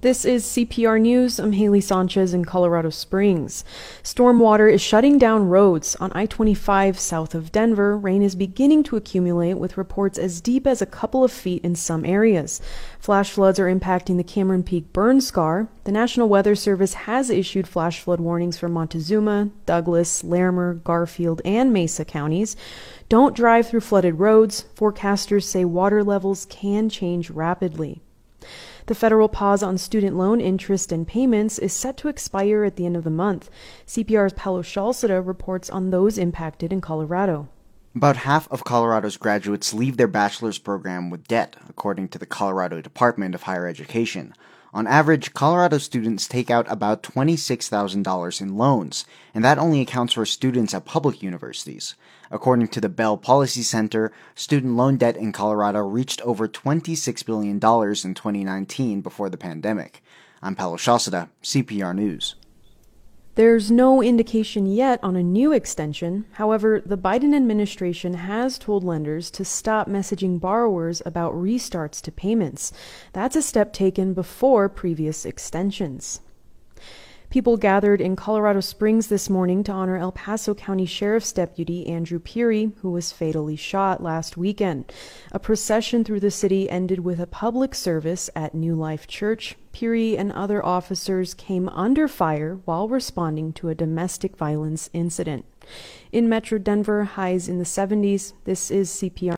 This is CPR News. I'm Haley Sanchez in Colorado Springs. Stormwater is shutting down roads. On I-25 south of Denver, rain is beginning to accumulate with reports as deep as a couple of feet in some areas. Flash floods are impacting the Cameron Peak burn scar. The National Weather Service has issued flash flood warnings for Montezuma, Douglas, Larimer, Garfield, and Mesa counties. Don't drive through flooded roads. Forecasters say water levels can change rapidly. The federal pause on student loan interest and payments is set to expire at the end of the month. CPR's Paulo Shalceda reports on those impacted in Colorado. About half of Colorado's graduates leave their bachelor's program with debt, according to the Colorado Department of Higher Education. On average, Colorado students take out about $26,000 in loans, and that only accounts for students at public universities. According to the Bell Policy Center, student loan debt in Colorado reached over $26 billion in 2019 before the pandemic. I'm Paulo Shalceda, CPR News. There's no indication yet on a new extension. However, the Biden administration has told lenders to stop messaging borrowers about restarts to payments. That's a step taken before previous extensions. People gathered in Colorado Springs this morning to honor El Paso County Sheriff's Deputy Andrew Peary, who was fatally shot last weekend. A procession through the city ended with a public service at New Life Church. Peary and other officers came under fire while responding to a domestic violence incident. In Metro Denver, highs in the 70s. This is CPR.